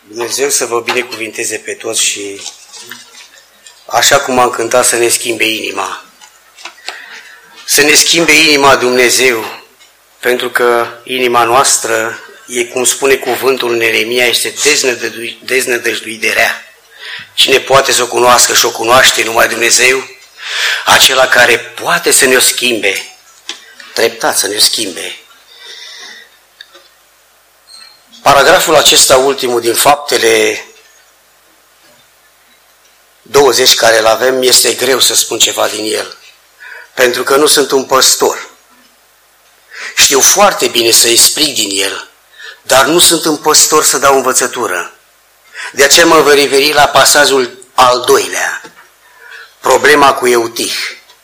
Dumnezeu să vă binecuvinteze pe toți și așa cum am cântat să ne schimbe inima. Să ne schimbe inima Dumnezeu, pentru că inima noastră, e cum spune cuvântul în Ieremia, este deznădăjduit de rea. Cine poate să o cunoască și o cunoaște numai Dumnezeu, acela care poate să ne-o schimbe, treptat să ne-o schimbe. Paragraful acesta ultimul din Faptele 20 care îl avem, este greu să spun ceva din el, pentru că nu sunt un păstor. Știu foarte bine să explic din el, dar nu sunt un păstor să dau învățătură. De aceea mă voi referi la pasajul al doilea, problema cu Eutih.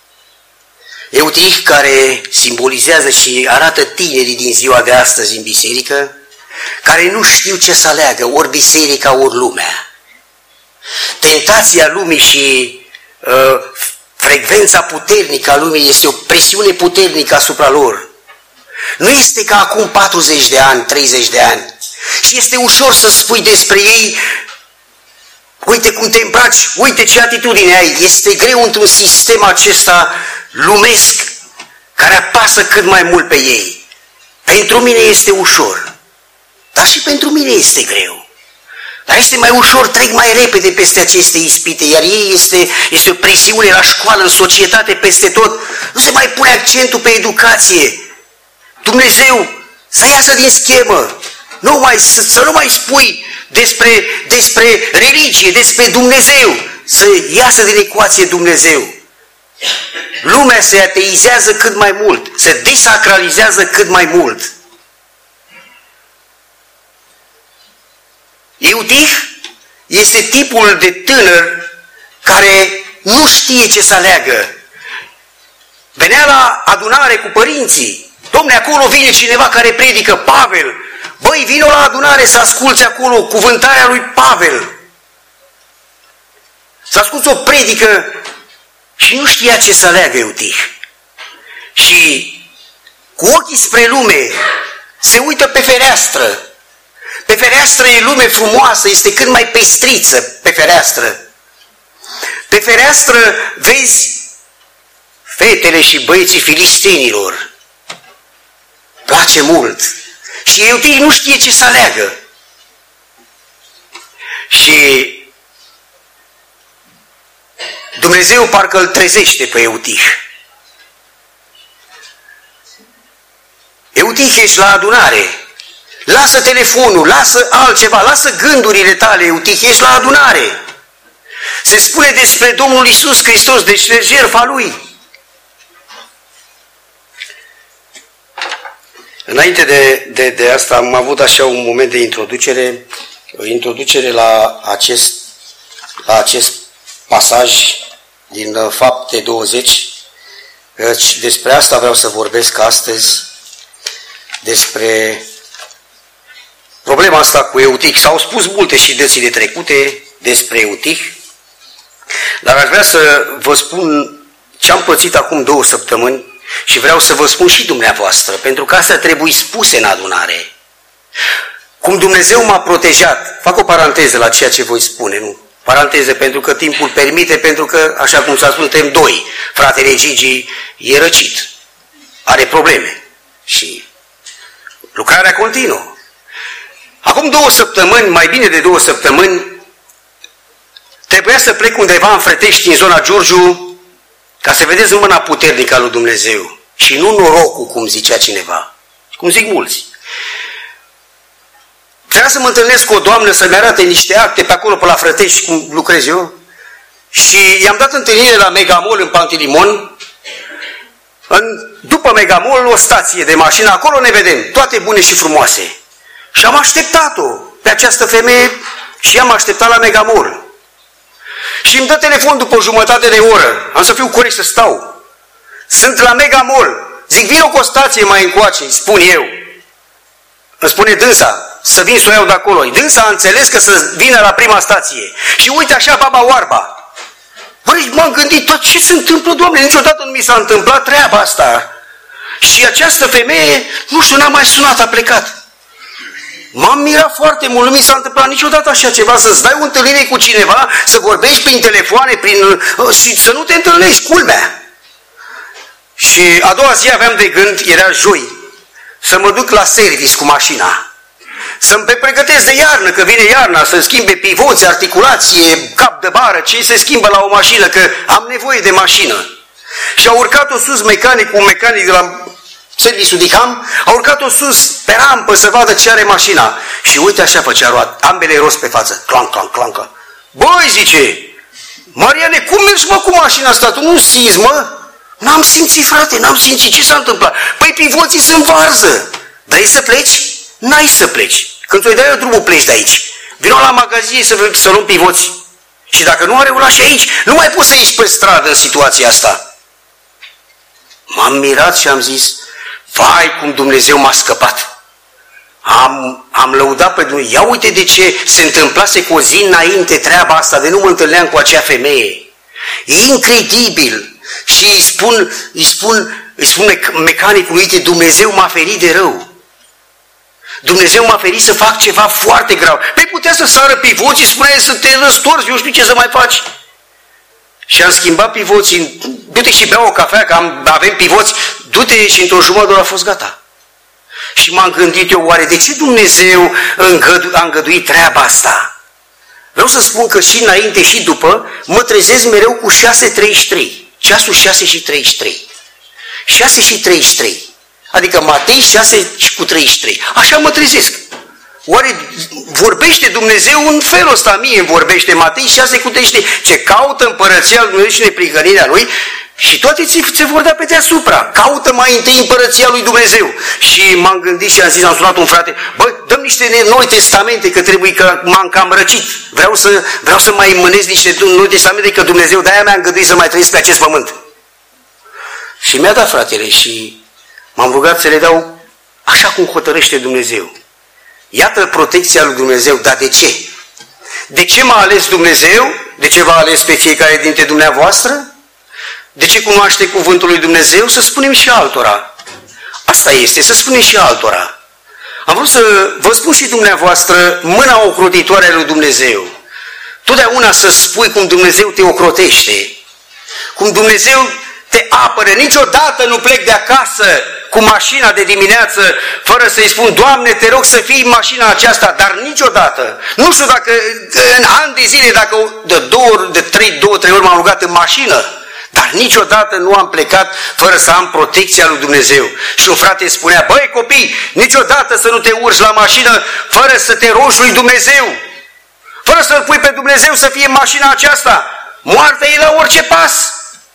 Eutih care simbolizează și arată tinerii din ziua de astăzi în biserică, care nu știu ce să aleagă, ori biserica, ori lumea. Tentația lumii și frecvența puternică a lumii este o presiune puternică asupra lor. Nu este ca acum 40 de ani, 30 de ani. Și este ușor să spui despre ei, uite cum te îmbraci, uite ce atitudine ai. Este greu într-un sistem acesta lumesc care apasă cât mai mult pe ei. Pentru mine este ușor, dar și pentru mine este greu. Dar este mai ușor, trec mai repede peste aceste ispite, iar ei este o presiune la școală, în societate, peste tot. Nu se mai pune accentul pe educație. Dumnezeu să iasă din schemă, să nu mai spui despre religie, despre Dumnezeu, să iasă din ecuație Dumnezeu. Lumea se ateizează cât mai mult, se desacralizează cât mai mult. Eutih este tipul de tânăr care nu știe ce să aleagă. Venea la adunare cu părinții. Dom'le, acolo vine cineva care predică, Pavel. Băi, vino la adunare să asculți acolo cuvântarea lui Pavel. Să asculți o predică și nu știa ce să aleagă Eutih. Și cu ochii spre lume se uită pe fereastră. Pe fereastră e lume frumoasă, este cât mai pestriță pe fereastră. Pe fereastră vezi fetele și băieții filistenilor. Place mult. Și Eutih nu știe ce să aleagă. Și Dumnezeu parcă îl trezește pe Eutih. Eutih, ești la adunare. Lasă telefonul, lasă altceva, lasă gândurile tale, Eutih, ești la adunare. Se spune despre Domnul Iisus Hristos, despre jertfa Lui. Înainte de asta am avut așa un moment de introducere la acest pasaj din Fapte 20. Despre asta vreau să vorbesc astăzi, despre problema asta cu Eutih. S-au spus multe și dățile trecute despre Eutih, dar aș vrea să vă spun ce am pățit acum 2 săptămâni și vreau să vă spun și dumneavoastră, pentru că astea trebuie spuse în adunare. Cum Dumnezeu m-a protejat, fac o paranteză la ceea ce voi spune, nu? Paranteză pentru că timpul permite, pentru că, așa cum s-a spus, suntem 2. Fratele Gigi e răcit, are probleme și lucrarea continuă. Acum 2 săptămâni, mai bine de 2 săptămâni, trebuia să plec undeva în Frătești, în zona Giurgiu, ca să vedeți mâna puternică a lui Dumnezeu și nu norocul, cum zicea cineva, cum zic mulți. Trebuia să mă întâlnesc cu o doamnă să-mi arate niște acte pe acolo, pe la Frătești, cum lucrez eu, și i-am dat întâlnire la Megamol în Pantelimon. După Megamol, o stație de mașină, acolo ne vedem, toate bune și frumoase. Și am așteptat-o pe această femeie și am așteptat la Megamol. Și îmi dă telefon după o jumătate de oră. Am să fiu corect să stau. Sunt la Megamol. Zic, vin cu o stație mai încoace, îi spun eu. Îmi spune dânsa, să vin să o iau de acolo. Dânsa a înțeles că să vină la prima stație. Și uite așa baba oarba. Băi, m-am gândit, tot ce se întâmplă, Doamne? Niciodată nu mi s-a întâmplat treaba asta. Și această femeie, nu știu, n-a mai sunat, a plecat. M-am mirat foarte mult, nu mi s-a întâmplat niciodată așa ceva, să-ți dai o întâlnire cu cineva, să vorbești prin telefoane, și să nu te întâlnești, culmea. Și a doua zi aveam de gând, era joi, să mă duc la service cu mașina, să-mi pregătesc de iarnă, că vine iarna, să schimbe pivoți, articulație, cap de bară, ce se schimbă la o mașină, că am nevoie de mașină. Și a urcat-o sus un mecanic de la serviciul Diham, a urcat-o sus pe rampă să vadă ce are mașina. Și uite așa făcea ambele roți pe față, clanc, clanc, clanc. Băi, zice, Mariane, cum mergi, mă, cu mașina asta? Tu nu simți, mă? N-am simțit, frate, n-am simțit. Ce s-a întâmplat? Păi pivoții sunt varză. Vrei să pleci? N-ai să pleci. Când ți-o dai eu drumul, pleci de aici. Vino la magazie să luăm pivoți. Și dacă nu are ăla și aici, nu mai poți să ieși pe stradă în situația asta. M-am mirat și am zis, vai cum Dumnezeu m-a scăpat. Am lăudat pe Dumnezeu. Ia uite de ce se întâmplase cu o zi înainte treaba asta, de nu mă întâlneam cu acea femeie. E incredibil. Și îi spun mecanicului, uite, Dumnezeu m-a ferit de rău. Dumnezeu m-a ferit să fac ceva foarte grav. Păi putea să sară pivoții, spunea să te răstorzi, eu știu ce să mai faci. Și am schimbat pivoții, du-te și bea o cafea, că avem pivoți, du-te și într-o jumătate a fost gata. Și m-am gândit eu, oare de ce Dumnezeu a îngăduit treaba asta? Vreau să spun că și înainte și după mă trezesc mereu cu 6:33. Ceasul 6:33. 6:33. Adică Matei 6:33. Așa mă trezesc. Oare vorbește Dumnezeu în felul ăsta? Mie îmi vorbește Matei 6:33. Ce caută împărăția lui Dumnezeu și neprihănirea Lui și toate ți vor da pe deasupra. Caută mai întâi împărăția lui Dumnezeu. Și m-am gândit și am zis, am sunat un frate, bă, dăm niște noi testamente, că trebuie, că m-am cam răcit. Vreau să mai mânez niște noi testamente, că Dumnezeu de-aia mi-a îngăduit să mai trăiesc pe acest pământ. Și mi-a dat, fratele, și m-am rugat să le dau așa cum hotărăște Dumnezeu. Iată protecția lui Dumnezeu, dar de ce? De ce m-a ales Dumnezeu? De ce v-a ales pe fiecare dintre dumneavoastră? De ce cunoaște cuvântul lui Dumnezeu? Să spunem și altora. Asta este, să spunem și altora. Am vrut să vă spun și dumneavoastră mâna ocrotitoare a lui Dumnezeu. Totdeauna să spui cum Dumnezeu te ocrotește, cum Dumnezeu te apără. Niciodată nu plec de acasă cu mașina de dimineață fără să-i spun, Doamne, te rog să fii în mașina aceasta, dar niciodată. Nu știu dacă în ani de zile, dacă de 2-3 ori m-am rugat în mașină, dar niciodată nu am plecat fără să am protecția lui Dumnezeu. Și un frate spunea, băi copii, niciodată să nu te urci la mașină fără să te rogi lui Dumnezeu, fără să-L pui pe Dumnezeu să fie în mașina aceasta. Moartea e la orice pas.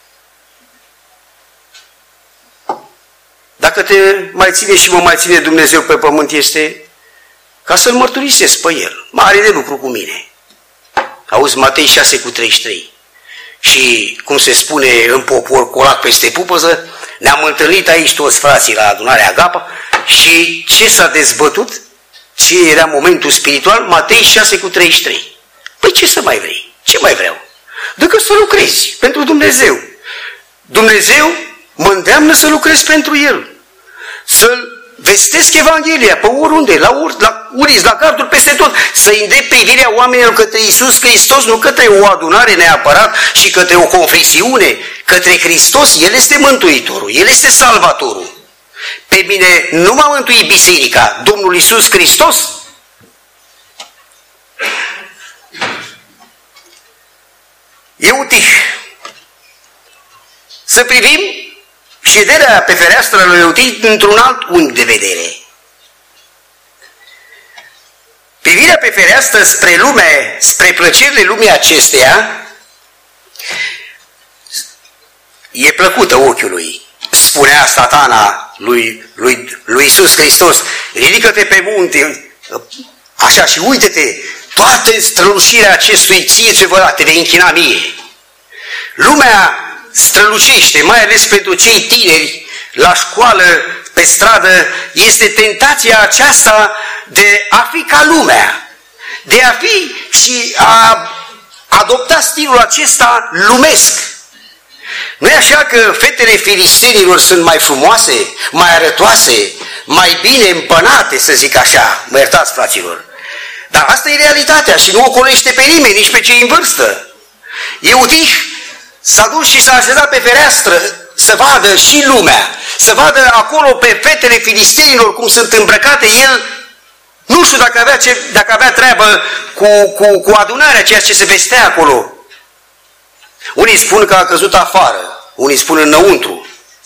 Dacă te mai ține și mă mai ține Dumnezeu pe pământ, este ca să-L mărturisesc pe El. Mare de lucru cu mine. Auzi, Matei 6:33. Și, cum se spune în popor, colac peste pupăză, ne-am întâlnit aici toți frații la adunarea Agapa și ce s-a dezbătut? Ce era momentul spiritual? Matei 6:33. Păi ce să mai vrei? Ce mai vreau? Decât să lucrezi pentru Dumnezeu. Dumnezeu mă îndeamnă să lucrez pentru El. Să-L vestesc Evanghelia pe oriunde, la uriți, la garduri, peste tot. Să îndrept privirea oamenilor către Iisus Hristos, nu către o adunare neapărat și către o confesiune, către Hristos. El este Mântuitorul, El este Salvatorul. Pe mine nu m-a mântuit biserica, Domnul Iisus Hristos. E util să privim șederea pe fereastră lui Eutit într-un alt unghi de vedere. Privirea pe fereastră spre lume, spre plăcerile lumii acesteia, e plăcută ochiului. Spunea Satana lui Iisus Hristos, ridică-te pe munte, așa, și uite-te, toată strălucirea acestui ție ce vă da, te vei închina mie. Lumea strălucește, mai ales pentru cei tineri, la școală, pe stradă, este tentația aceasta de a fi ca lumea, de a fi și a adopta stilul acesta lumesc. Nu e așa că fetele filistenilor sunt mai frumoase, mai arătoase, mai bine împănate, să zic așa, mă iertați, fraților. Dar asta e realitatea și nu ocolește pe nimeni, nici pe cei în vârstă. Eutih s-a dus și s-a așezat pe fereastră să vadă și lumea, să vadă acolo pe fetele filistenilor cum sunt îmbrăcate. El nu știu dacă avea treabă cu adunarea, ceea ce se vestea acolo. Unii spun că a căzut afară, unii spun înăuntru.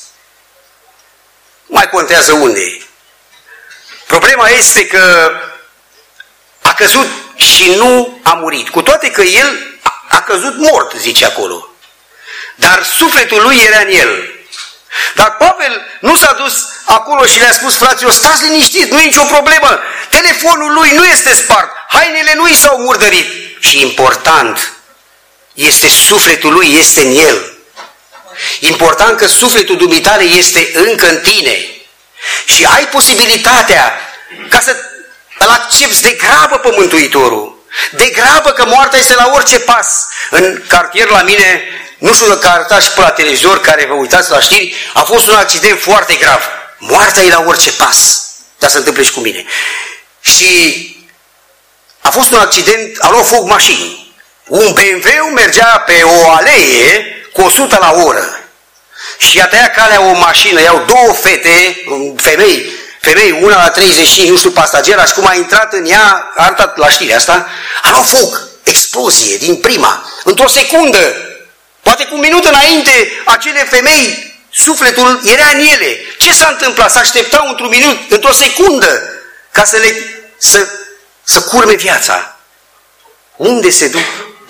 Mai contează unde. Problema este că a căzut și nu a murit. Cu toate că el a căzut mort, zice acolo. Dar sufletul lui era în el. Dar Pavel nu s-a dus acolo și le-a spus, fraților, stați liniștiți, nu e nicio problemă. Telefonul lui nu este spart, hainele nu i s-au murdărit. Și important este sufletul lui, este în el. Important că sufletul dumitale este încă în tine. Și ai posibilitatea ca să îl accepți de grabă pe Mântuitorul. De grabă că moartea este la orice pas. În cartier la mine, nu știu dacă arătați și pe la televizor, care vă uitați la știri, a fost un accident foarte grav. Moartea e la orice pas. Dar se întâmplă și cu mine. Și a fost un accident, a luat foc mașini. Un BMW mergea pe o alee cu 100 la oră. Și a tăiat calea o mașină, iau două fete, femei, una la 35, nu știu, pasagera, și cum a intrat în ea, a arătat la știrea asta, a luat foc, explozie din prima, într-o secundă, poate cu un minut înainte, acele femei, sufletul era în ele. Ce s-a întâmplat? S-a așteptau într-un minut, într-o secundă, ca să curme viața. Unde se duc?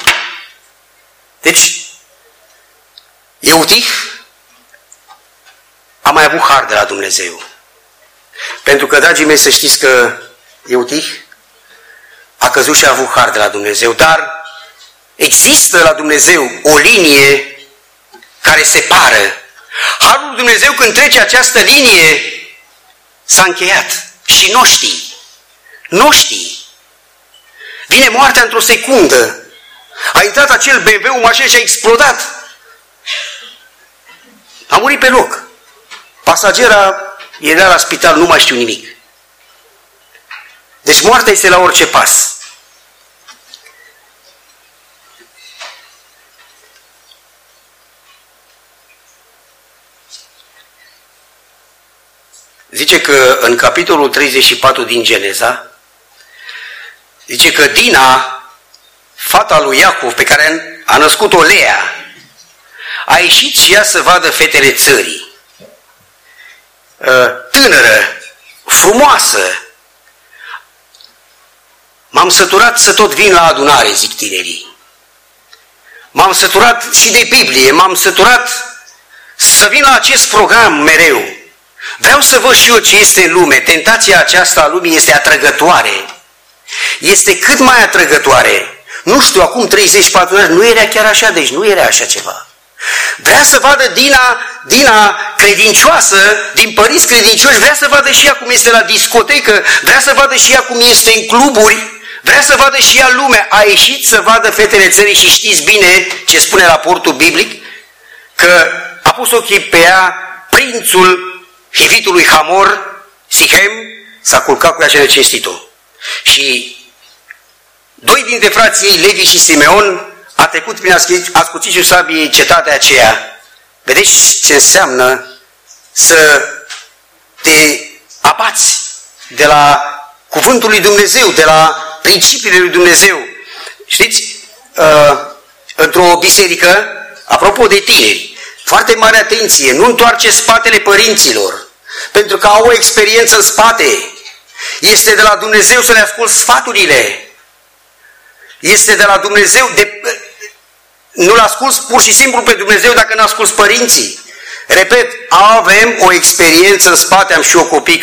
Deci, Eutih a mai avut har de la Dumnezeu. Pentru că, dragii mei, să știți că Eutih a căzut și a avut har de la Dumnezeu, dar există la Dumnezeu o linie care separă. Harul lui Dumnezeu, când trece această linie, s-a încheiat și nu știi. Nu știi. Vine moartea într-o secundă. A intrat acel BMW, o mașină și a explodat. A murit pe loc. Pasagera era la spital, nu mai știu nimic. Deci moartea este la orice pas. Zice că în capitolul 34 din Geneza, zice că Dina, fata lui Iacov, pe care a născut-o Lea, a ieșit și ea să vadă fetele țării. Tânără, frumoasă. M-am săturat să tot vin la adunare, zic tinerii. M-am săturat și de Biblie, m-am săturat să vin la acest program mereu. Vreau să văd și eu ce este în lume. Tentația aceasta a lumii este atrăgătoare. Este cât mai atrăgătoare. Nu știu, acum 30-40 ani nu era chiar așa, deci nu era așa ceva. Vrea să vadă Dina credincioasă, din părinți credincioși, vrea să vadă și ea cum este la discotecă, vrea să vadă și ea cum este în cluburi, vrea să vadă și ea lumea. A ieșit să vadă fetele țării și știți bine ce spune raportul biblic, că a pus ochii pe ea prințul Hivitului Hamor, Sichem, s-a culcat cu ea și a necinstit-o. Și doi dintre frații ei, Levi și Simeon, a trecut prin ascuțișul sabiei cetatea aceea. Vedeți ce înseamnă să te abați de la cuvântul lui Dumnezeu, de la principiile lui Dumnezeu. Știți, într-o biserică, apropo de tineri, foarte mare atenție, nu întoarce spatele părinților, pentru că au o experiență în spate. Este de la Dumnezeu să le asculți sfaturile. Este de la Dumnezeu, nu-L asculți pur și simplu pe Dumnezeu dacă nu asculți părinții. Repet, avem o experiență în spate, am și eu copii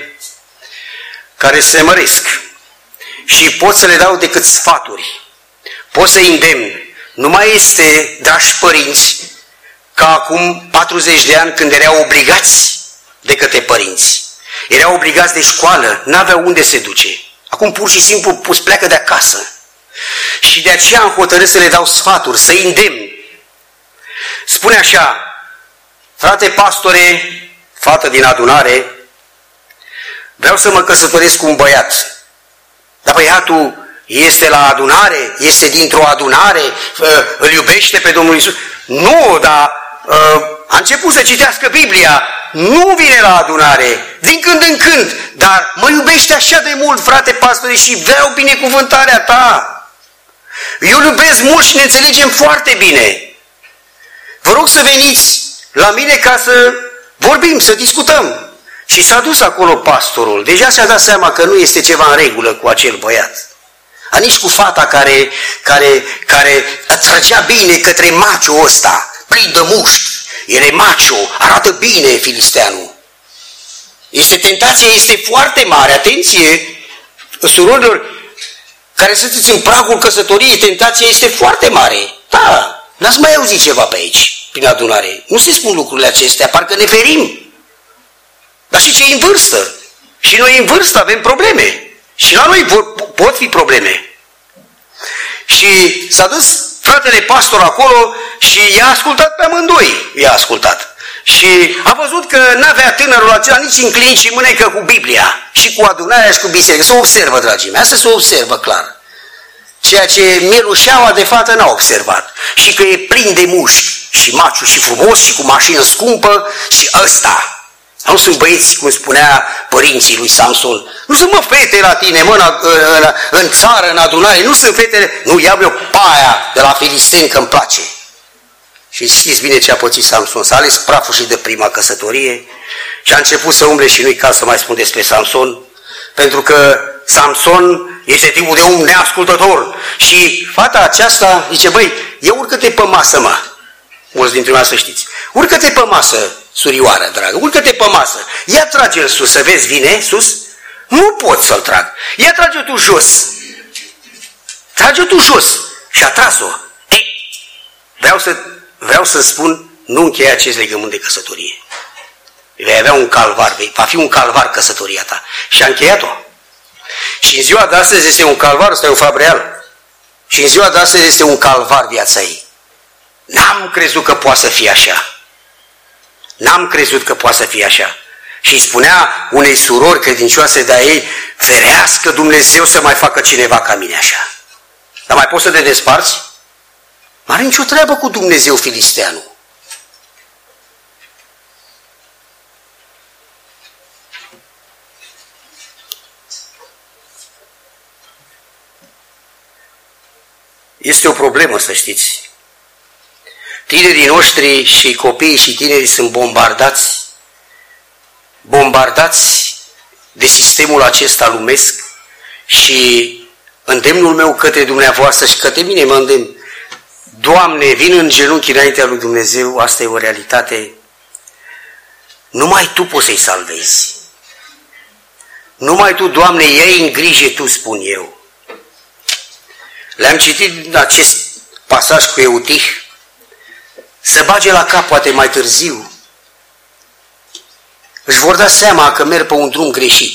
care se măresc. Și pot să le dau decât sfaturi. Pot să îndemn. Nu mai este, dragi părinți, ca acum 40 de ani când erau obligați de către părinți. Erau obligați de școală, n-aveau unde se duce. Acum pur și simplu pleacă de acasă. Și de aceea am hotărât să le dau sfaturi, să îndemn. Spune așa, frate pastore, fată din adunare, vreau să mă căsătoresc cu un băiat. Dar băiatul este la adunare, este dintr-o adunare, îl iubește pe Domnul Iisus. Nu, dar a început să citească Biblia, nu vine la adunare, din când în când, dar mă iubește așa de mult, frate pastore, și vreau binecuvântarea ta. Eu îl iubesc mult și ne înțelegem foarte bine. Vă rog să veniți la mine ca să vorbim, să discutăm. Și s-a dus acolo pastorul, deja și-a dat seama că nu este ceva în regulă cu acel băiat. Nici cu fata care trăgea bine către macho ăsta, plin de mușchi. El e macho, arată bine filisteanul. Tentația este foarte mare, atenție, surorilor care sunteți în pragul căsătoriei, tentația este foarte mare. Da, n-ați mai auzit ceva pe aici, prin adunare. Nu se spun lucrurile acestea, parcă ne ferim. Dar și cei în vârstă. Și noi în vârstă avem probleme. Și la noi pot fi probleme. Și s-a dus fratele pastor acolo și i-a ascultat pe amândoi. I-a ascultat. Și a văzut că n-avea tânărul acela nici înclin și mânecă cu Biblia. Și cu adunarea și cu biserică. Se observă, dragii mei. Asta se observă clar. Ceea ce mielușeaua de fată n-a observat. Și că e plin de mușchi și maciu și frumos și cu mașină scumpă și ăsta. Nu sunt băieți, cum spunea părinții lui Samson. Nu sunt, mă, fete la tine, mă, în țară, în adunare. Nu sunt fetele. Nu, iau eu paia de la filisteni că îmi place. Și știți bine ce a pățit Samson. S-a ales praful și de prima căsătorie și a început să umble și nu-i caz să mai spun despre Samson. Pentru că Samson este tipul de om neascultător. Și fata aceasta zice, băi, ia urcă-te pe masă, mă. Mulți dintre noi să știți. Urcă-te pe masă, surioară, dragă, urcă-te pe masă. Ia trage-l sus, să vezi, vine sus. Nu pot să-l trag. Ia trage-o tu jos. Trage-o tu jos. Și a tras-o. Vreau să spun, nu încheia acest legământ de căsătorie. Vei avea un calvar, va fi un calvar căsătoria ta. Și a încheiat-o. Și în ziua de astăzi este un calvar, ăsta e un fapt real. Și în ziua de astăzi este un calvar viața ei. N-am crezut că poate să fie așa. N-am crezut că poate să fie așa. Și îi spunea unei surori credincioase de-a ei, ferească Dumnezeu să mai facă cineva ca mine așa. Dar mai poți să te desparți? N-are nicio treabă cu Dumnezeu filisteanul. Este o problemă, să știți. Tinerii noștri și copiii și tinerii sunt bombardați de sistemul acesta lumesc și îndemnul meu către dumneavoastră și către mine mă îndemn. Doamne, vin în genunchi înaintea lui Dumnezeu, asta e o realitate. Numai Tu poți să-i salvezi. Numai Tu, Doamne, ia-i în grijă Tu, spun eu. Le-am citit din acest pasaj cu Eutih, să bage la cap poate mai târziu. Își vor da seama că merg pe un drum greșit.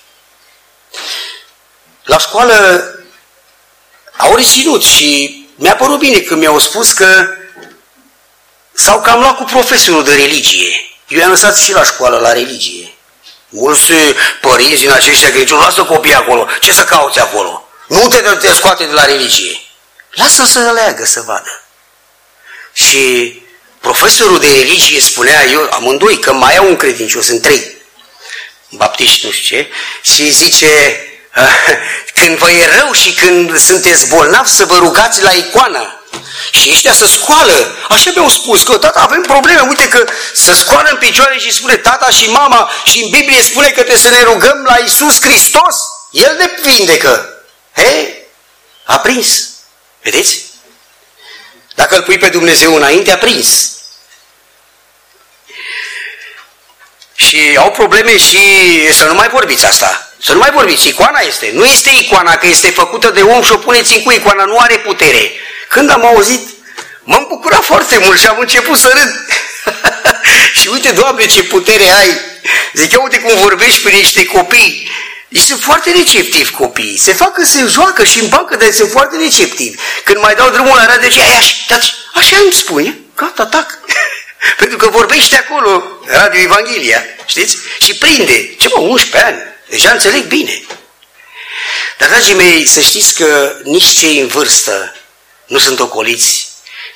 La școală au reținut și mi-a părut bine când mi-au spus că s-au cam luat cu profesorul de religie. Eu i-am lăsat și la școală la religie. Mulți părinți din aceștia credincioși, lasă copiii acolo, ce să cauți acolo? Nu te scoate de la religie. Lasă-l să aleagă, să vadă. Și profesorul de religie spunea, eu amândoi, că mai au un credincios, sunt 3, baptiști, nu știu ce, și zice, când vă e rău și când sunteți bolnavi, să vă rugați la icoană. Și ăștia să scoală. Așa mi-au spus, că tata, avem probleme, uite că să scoală în picioare și spune tata și mama și în Biblie spune că trebuie să ne rugăm la Iisus Hristos. El ne vindecă. A prins. Vedeți? Dacă îl pui pe Dumnezeu înainte, a prins. Și au probleme și să nu mai vorbiți asta. Să nu mai vorbiți. Icoana este. Nu este icoana, că este făcută de om și o puneți în cu icoana. Nu are putere. Când am auzit, m-am bucurat foarte mult și am început să râd. Și uite, Doamne, ce putere ai. Zic, eu, uite cum vorbești prin niște copii. Ei sunt foarte receptivi copiii. Se fac că se joacă și în bancă, dar sunt foarte receptivi. Când mai dau drumul la radio, așa îmi spune, gata, tac. Pentru că vorbește acolo, Radio Evanghelia, știți? Și prinde. Ce mă, 11 ani? Deja înțeleg bine. Dar, dragii mei, să știți că nici cei în vârstă nu sunt ocoliți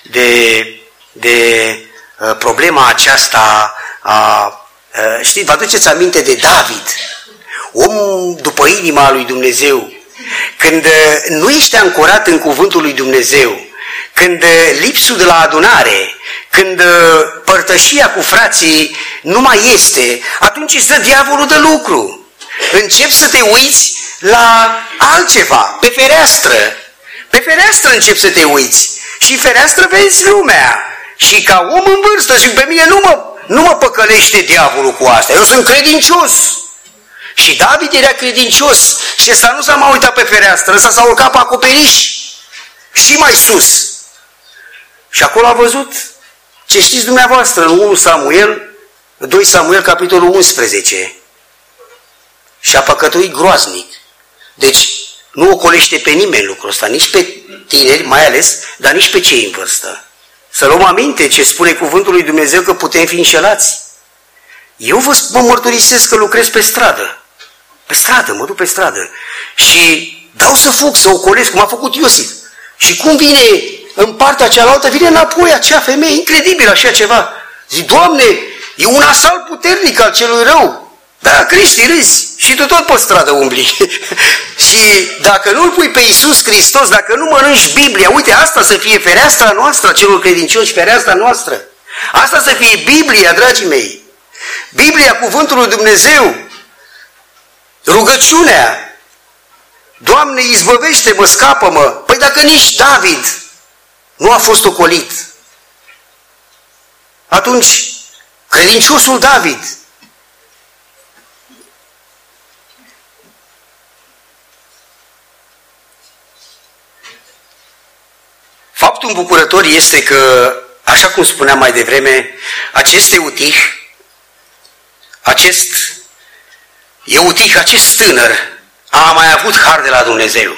de problema aceasta știți, vă aduceți aminte de David, om după inima lui Dumnezeu, când nu ești ancorat în cuvântul lui Dumnezeu, când lipsul de la adunare, când părtășia cu frații nu mai este, atunci îți dă diavolul de lucru. Începi să te uiți la altceva, pe fereastră. Pe fereastră începi să te uiți și fereastră vezi lumea. Și ca om în vârstă zic, pe mine nu mă păcălește diavolul cu asta, eu sunt credincios. Și David era credincios și ăsta nu s-a mai uitat pe fereastră, ăsta s-a urcat pe acoperiș și mai sus. Și acolo a văzut ce știți dumneavoastră în 2 Samuel, capitolul 11. Și a păcătuit groaznic. Deci nu ocolește pe nimeni lucrul ăsta, nici pe tineri mai ales, dar nici pe cei în vârstă. Să luăm aminte ce spune cuvântul lui Dumnezeu că putem fi înșelați. Eu vă mărturisesc că lucrez pe stradă. Pe stradă, mă duc pe stradă. Și dau să fug, să ocolesc, cum a făcut Iosif. Și cum vine în partea cealaltă, vine înapoi acea femeie, incredibil așa ceva. Zic, Doamne, e un asalt puternic al celui rău. Da, crești, râzi și tu tot pe stradă umbli. Și dacă nu-L pui pe Iisus Hristos, dacă nu mănânci Biblia, uite, asta să fie fereastra noastră, celor credincioși, fereastra noastră. Asta să fie Biblia, dragii mei. Biblia, cuvântul lui Dumnezeu, rugăciunea. Doamne, izbăvește-mă, scapă-mă. Păi dacă nici David nu a fost ocolit, atunci credinciosul David, faptul îmbucurător este că, așa cum spuneam mai devreme, acest Eutih, acest tânăr, a mai avut har de la Dumnezeu.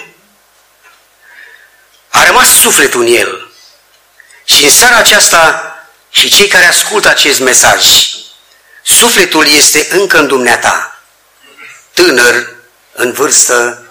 A rămas sufletul în el. Și în seara aceasta, și cei care ascultă acest mesaj, sufletul este încă în dumneata, tânăr, în vârstă.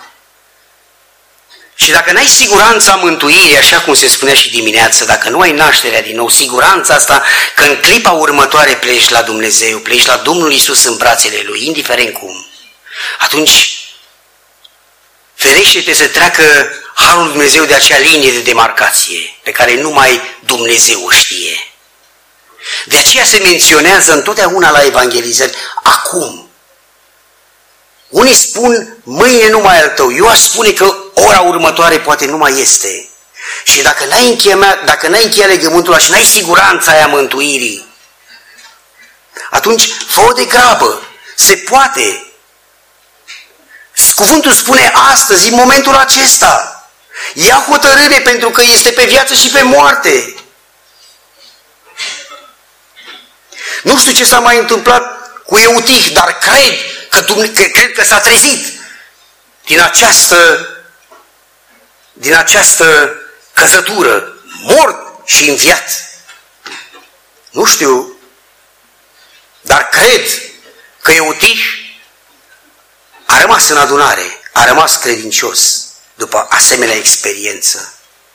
Și dacă n-ai siguranța mântuirii, așa cum se spunea și dimineață, dacă nu ai nașterea din nou, siguranța asta că în clipa următoare pleci la Dumnezeu, pleci la Domnul Iisus în brațele Lui, indiferent cum, atunci ferește-te să treacă harul lui Dumnezeu de acea linie de demarcație pe care numai Dumnezeu o știe. De aceea se menționează întotdeauna la evangelizări, acum. Unii spun, mâine nu mai al tău. Eu aș spune că ora următoare poate nu mai este. Și dacă n-ai încheiat legământul ăla și n-ai siguranța aia mântuirii, atunci fă-o de grabă. Se poate. Cuvântul spune astăzi, în momentul acesta. Ia hotărâre pentru că este pe viață și pe moarte. Nu știu ce s-a mai întâmplat cu Eutih, dar cred că s-a trezit din această căzătură, mort și înviat. Nu știu, dar cred că Eutih a rămas în adunare, a rămas credincios după asemenea experiență.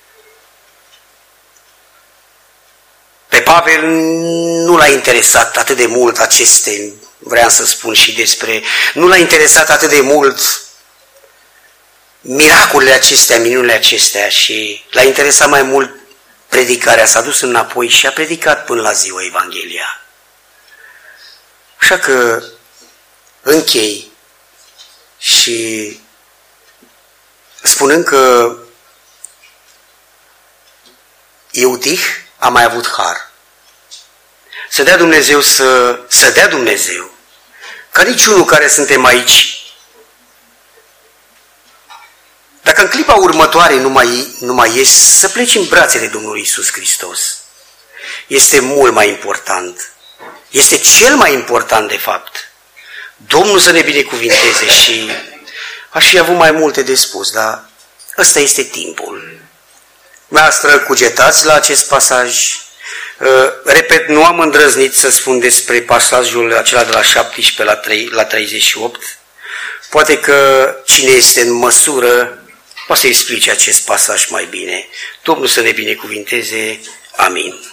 Pe Pavel nu l-a interesat atât de mult aceste, vreau să spun și despre, nu l-a interesat atât de mult miracolele acestea, minunile acestea și l-a interesat mai mult predicarea. S-a dus înapoi și a predicat până la ziua Evanghelia. Așa că închei și spunând că Eutih a mai avut har. Să dea Dumnezeu ca niciunul care suntem aici, dacă în clipa următoare nu mai ies, să pleci în brațele Domnului Iisus Hristos. Este mult mai important. Este cel mai important de fapt. Domnul să ne binecuvinteze și aș fi avut mai multe de spus, dar ăsta este timpul. Dumneavoastră cugetați la acest pasaj. Repet, nu am îndrăznit să spun despre pasajul acela de la 17 la 38. Poate că cine este în măsură poate să explice acest pasaj mai bine. Domnul să ne binecuvinteze. Amin.